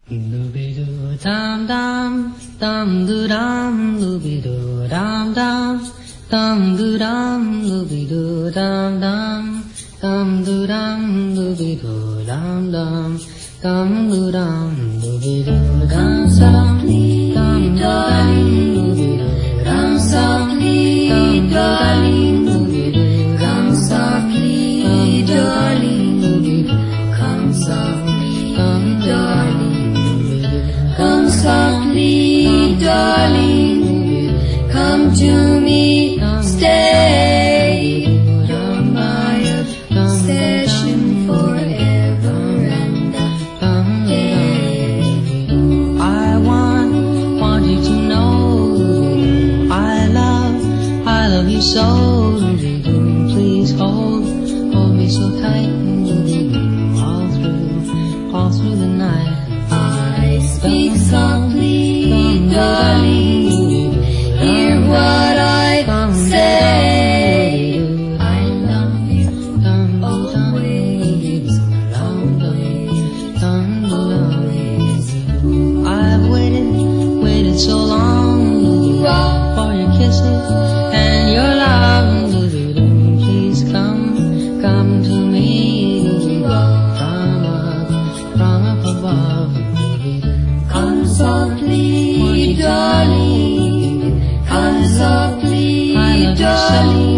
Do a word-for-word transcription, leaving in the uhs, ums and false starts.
Dooby-doo dum dum, dum doo dum, dooby-doo dum dum, dum doo dum, dooby-doo dum dum, dum doo dum, dooby-doo dum dum, dum doo dum, dooby-doo dum softly, dum darling, dooby-doo dum softly, darling, dooby-doo dum softly, darling, dooby-doo come softly, dum darling. Come softly, darling, come to me, stay. You're my obsession forever and a day. I want, want you to know I love, I love you so. Please hold, hold me so tight, all through, all through the night. Speak softly, darling, hear what I say. I love you always, always, always. I've waited, waited so long for your kisses and your love. Please come, come to me from up, from up above. Come softly, darling, come softly, darling.